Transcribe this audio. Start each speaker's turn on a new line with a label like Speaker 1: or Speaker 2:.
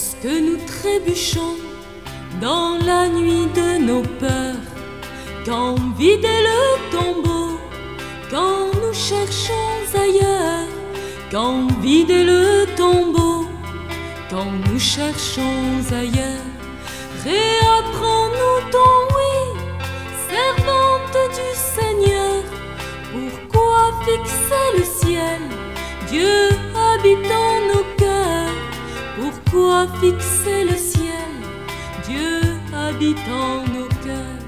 Speaker 1: Lorsque nous trébuchons dans la nuit de nos peurs, quand vider le tombeau, quand nous cherchons ailleurs, quand vider le tombeau, quand nous cherchons ailleurs, réapprends-nous ton oui, servante du Seigneur. Pourquoi fixer le ciel? Dieu habite en nos cœurs. Pourquoi fixer le ciel? Dieu habite en nos cœurs.